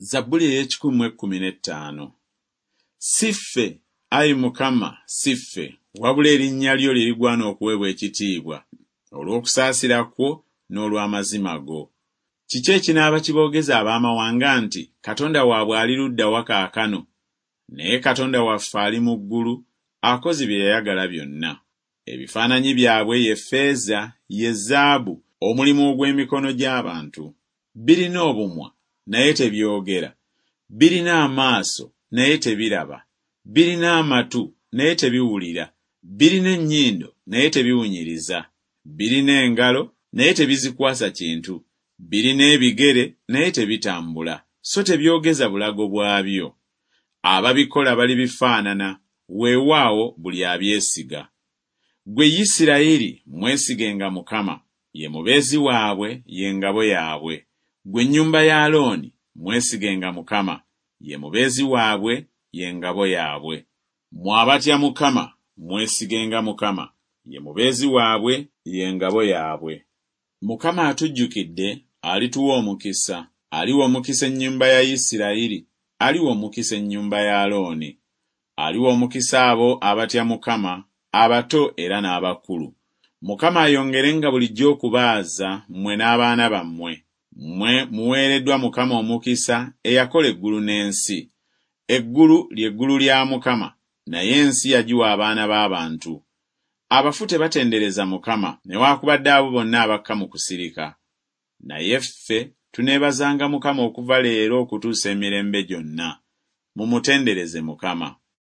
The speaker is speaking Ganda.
Zabbuli ey'ekikumi-mu-15. Siffe, ayi Mukama, siffe, wabula erinnya lyo lirigwana okuweebwa ekitiibwa, olw'okusaasira kwo n'olw'amazima go. Kiki ekinaaba kiboogeza ab'amawanga nti Katonda waabwe ali ludda wa kaakano? Naye Katonda waffe ali mu ggulu, akoze bye yayagala byonna. Ebifaananyi byabwe ye ffeeza, ye zaabu, omulimu ogw'emikono gy'abantu. Birina obumwa, naye tebyogera. Birina amaaso, naye tebiraba. Birina amatu, naye tebiwulira. Birina ennyindo, naye tebiwunyiriza. Birina engalo, naye tebizikwasa kintu. Birina ebigere, naye tebitambula, so tebyogeza bulago bwabyo. Ababikola bali bifaanana, weewaawo buli abyesiga. Ggwe Isirayiri, mwesigenga Mukama, ye mubeezi waabwe, ye ngabo yaabwe. Ggwe ennyumba ya Alooni, mwesigenga Mukama, ye mubeezi waabwe, ye ngabo yaabwe. Mmwe abatya Mukama, mwesigenga Mukama, ye mubeezi waabwe, ye ngabo yaabwe. Mukama atujjukidde, alituwa omukisa. Aliwa omukisa ennyumba ya Isirayiri, aliwa omukisa ennyumba ya Alooni. Aliwa omukisa abo abatya Mukama, abato era n'abakulu. Mukama ayongerenga bulijjo okubaaza mmwe n'abaana bammwe. Mmwe muweereddwa Mukama omukisa eyakola eggulu n'ensi. Eggulu ly'eggulu lya Mukama, naye ensi yagiwa abaana b'abantu. Abafu tebatendereza Mukama, newaakubadde abo bonna abakka mu kusirika. Naye ffe tuneebazanga Mukama okuva leero okutuusa emirembe gyonna. Mumutendereze Mukama.